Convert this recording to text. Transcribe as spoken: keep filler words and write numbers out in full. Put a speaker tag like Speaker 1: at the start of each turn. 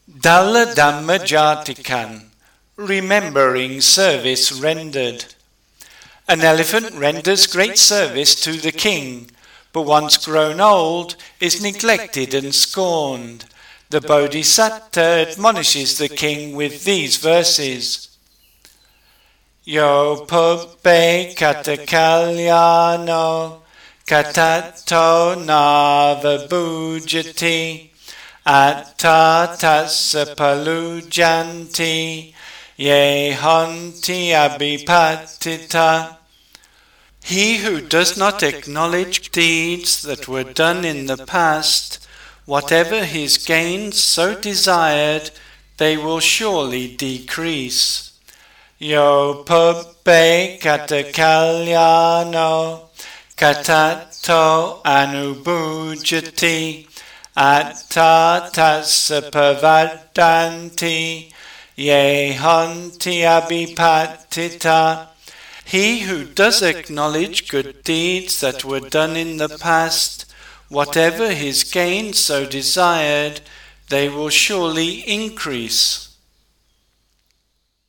Speaker 1: Dalla Dhamma Jatikan, remembering service rendered. An elephant renders great service to the king, but once grown old is neglected and scorned. The Bodhisattva admonishes the king with these verses. Yo pubbe kata kalyano katato nava bhujati atta tassa palujanti ye honti abhipatita. He who does not acknowledge deeds that were done in the past, whatever his gains so desired, they will surely decrease. Yo pubbe kata kalyano katato anubhujati atta tassa pavadanti ye honti abhipatita. He who does acknowledge good deeds that were done in the past, whatever his gains so desired, they will surely increase.